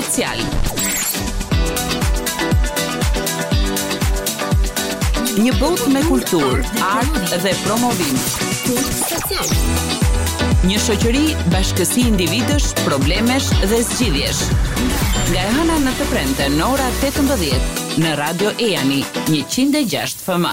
social. Një botë me kulturë, art dhe promovim. Kult social. Një shoqëri bashkësi individësh, problemesh dhe zgjidhjesh. Nga e hëna në të premte në ora 18 në Radio Eani 106 FM.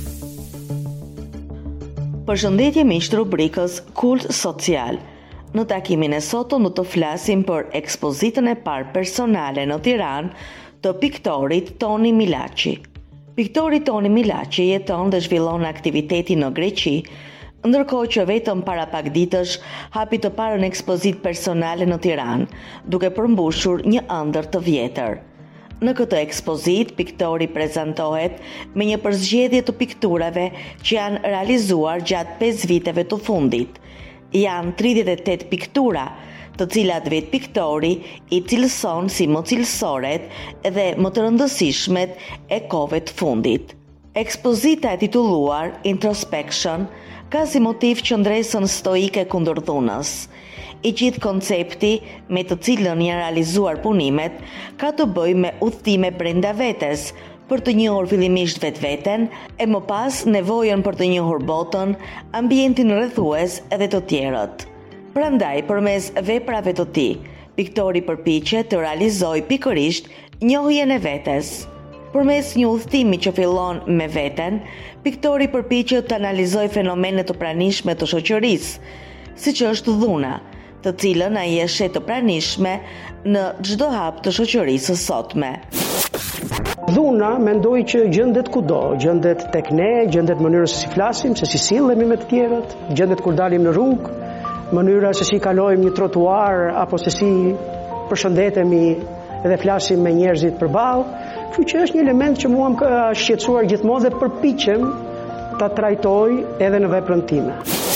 Përshëndetje miq të rubrikës Kult social. Në takimin e sotëm do të flasim për ekspozitën e parë personale në Tiranë të piktorit Toni Milaçi. Piktori Toni Milaçi jeton dhe zhvillon aktivitetin në Greqi, ndërkohë që vetëm para pak ditësh hapi të parën ekspozitë personale në Tiranë, duke përmbushur një ëndër të vjetër. Në këtë ekspozitë, piktori prezantohet me një përzgjedhje të pikturave që janë realizuar gjatë 5 viteve të fundit. Janë 38 piktura, të cilat vetë piktori i cilëson si më cilësoret dhe më të rëndësishmet e kohëve të fundit. Ekspozita e titulluar Introspection ka si motiv qëndresën stoike kundër dhunës. I gjithë koncepti me të cilën janë realizuar punimet ka të bëjë me udhëtime brenda vetes, për të njohur fillimisht vetveten, e më pas nevojën për të njohur botën, ambientin rrethues dhe të tjerët. Prandaj, përmes veprave të tij, piktori përpiqet të realizojë pikërisht njohjen e vetes. Përmes një udhëtimi që fillon me veten, piktori përpiqet të analizojë fenomene të pranishme të shoqërisë, siç është dhuna, të cilën ai e sheh të pranishme në çdo hap të shoqërisë së sotme. Dhuna mendoj që gjendet kudo, gjendet tek ne, gjendet mënyrës se si flasim, se si sillemi me të tjerët, gjendet kur dalim në rrugë, mënyra se si kalojmë një trotuar apo se si përshëndetemi dhe flasim me njerëzit përballë. Kështu që është një element që mua më ka shqetësuar gjithmonë dhe përpiqem ta trajtoj edhe në veprën time.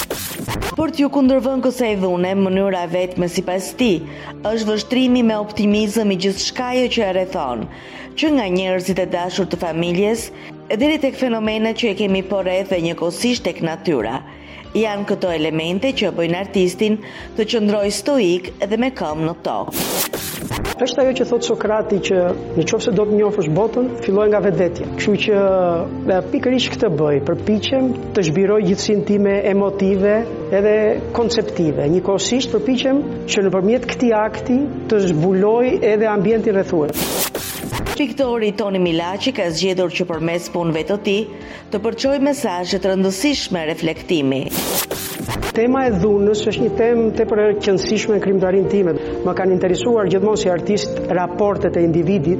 Për t'ju kundërvënë kësaj dhune, mënyra vetme sipas tij është vështrimi me optimizëm i gjithçkaje që e rrethon, që nga njerëzit e dashur të familjes deri tek fenomenet që e kemi porreth dhe njëkohësisht tek natyra. Janë këto elemente që bëjnë artistin të qëndrojë stoik dhe me këmbë në tokë. Është ajo që thot Sokrati që nëse do të njohësh botën, filloj nga vetvetja. Kështu që pikërisht këtë bëj, përpiqem të zhbiroj gjithësinë time emotive edhe konceptive. Njëkohësisht përpiqem që nëpërmjet këtij akti të zbuloj edhe ambientin rrethues. Piktori Toni Milaçi ka zgjedhur që përmes punëve të tij të përçojë mesazhe të rëndësishme reflektimi. Tema e dhunës është një temë tepër e rëndësishme në krijimtarinë time. Më kanë interesuar gjithmonë si artist raportet e individit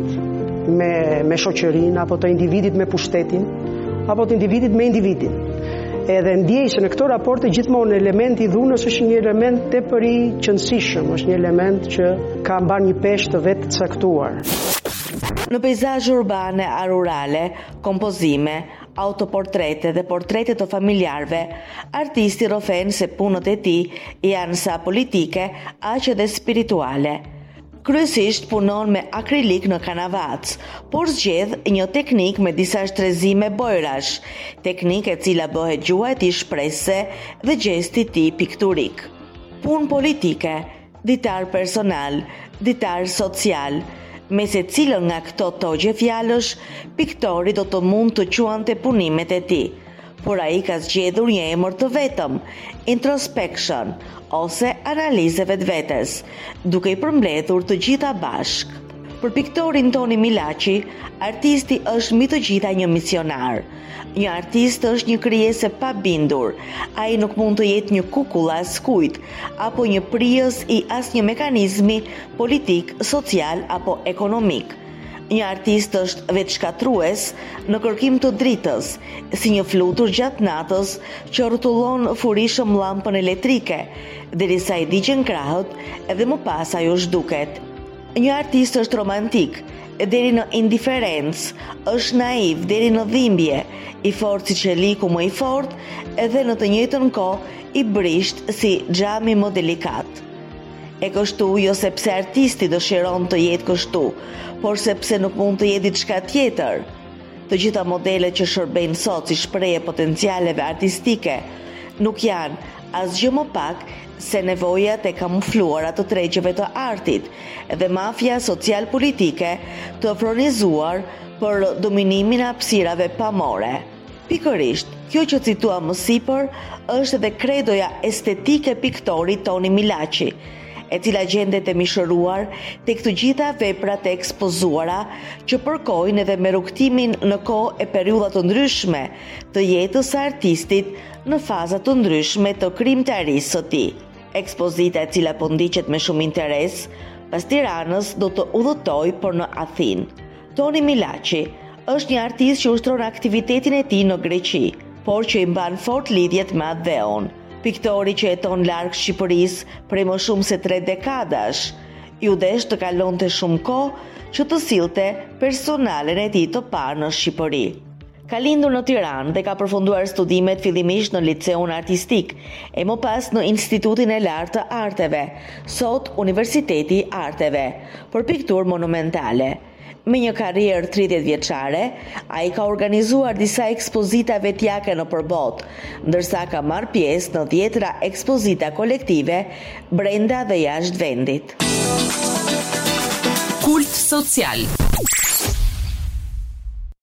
me shoqërinë, apo të individit me pushtetin, apo të individit me individin. Edhe ndjej se në këto raporte gjithmonë elementi i dhunës është një element tepër i qëndrueshëm, është një element që ka mbar një peshë të vetë caktuar. Në peizazhe urbane a rurale, kompozime, autoportrete dhe portrete të familjarëve, artisti rrofen se punët e tij janë sa politike, aq edhe spirituale. Kryesisht punon me akrilik në kanavac, por zgjedh një teknik me disa shtrezime bojrash, teknikë e cila bëhet gjuha e tij shprehëse dhe gjesti i tij pikturik. Punë politike, ditar personal, ditar social. Me se cilën nga këto togje fjalësh, piktori do të mund të quante punimet e tij, por ai ka zgjedhur një emër të vetëm, Introspection, ose analizë vetvetes, duke i përmbledhur të gjitha bashk. Për piktorin Toni Milaçi, artisti është mbi të gjitha një misionar. Një artist është një krijesë pa bindur. Ai nuk mund të jetë një kukull as kujt, apo një prijës i asnjë mekanizmi politik, social apo ekonomik. Një artist është vetëshkatrues në kërkim të dritës, si një flutur gjatë natës që rrotullon furishëm llampën elektrike, derisa i digjen krahët edhe më pas ajo zhduket. Një artist është romantik, deri në indiferencë, është naiv deri në dhimbje, i fortë si qeliku më i fortë, edhe në të njëjtën kohë i brisht si xhami më delikat. E kështu jo sepse artisti dëshiron të jetë kështu, por sepse nuk mund të jetë diçka tjetër. Të gjitha modelet që shërbejnë sot si shprehje potencialeve artistike nuk janë asgjë më pak se nevojat e kamufluara të tregjeve të artit dhe mafia social-politike të fronizuar për dominimin e hapësirave pamore. Pikërisht, kjo që cituam më sipër është edhe kredoja estetike e piktorit Toni Milaçi, e cila gjendet e mishëruar tek të gjitha veprat e ekspozuara që përkojnë edhe me rrugtimin në kohë e periudha të ndryshme të jetës së artistit në faza të ndryshme të krijimtarisë së tij. Ekspozita e cila po ndiqet me shumë interes pas Tiranës do të udhëtojë por në Athinë. Toni Milaçi është një artist që ushtron aktivitetin e tij në Greqi, por që i mban fort lidhjet me Atheon. Piktori që jeton larg Shqipërisë prej më shumë se 3 dekadash, ju desh të kalonte shumë kohë që të sillte personalen e tij të parë në Shqipëri. Ka lindur në Tiranë dhe ka përfunduar studimet fillimisht në Liceun Artistik e më pas në Institutin e Lartë të Arteve, sot Universiteti i Arteve, për pikturë monumentale. Me një karrierë 30 vjeçare, ai ka organizuar disa ekspozita vetjake në përbot, ndërsa ka marrë pjesë në 10 ekspozita kolektive brenda dhe jashtë vendit. Kult social.